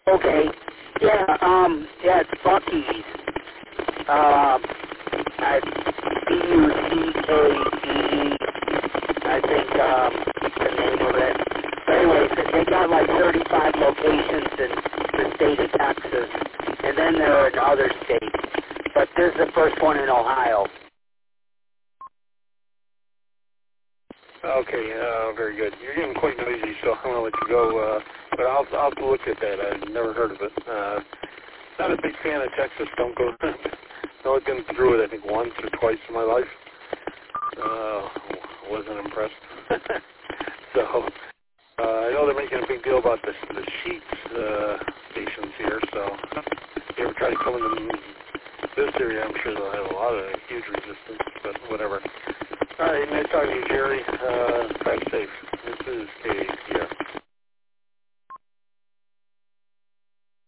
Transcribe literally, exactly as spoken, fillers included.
Okay. Yeah, um, yeah, it's Buc-ee's. Um, I, B U C K E, I think, um, the name of it. But anyways, they got like thirty-five locations in the state of Texas, and then they're in other states. But this is the first one in Ohio. Okay, uh, very good. You're getting quite noisy, so I'm going to let you go. Uh, but I'll, I'll have to look at that. I've never heard of it. Uh, not a big fan of Texas. Don't go. I've only been through it, I think, once or twice in my life. Uh, wasn't impressed. so uh, I know they're making a big deal about the, the Sheetz uh, stations here. So if you ever try to come in this area, I'm sure they'll have a lot of huge resistance, but whatever. All right, nice talking to you, Jerry.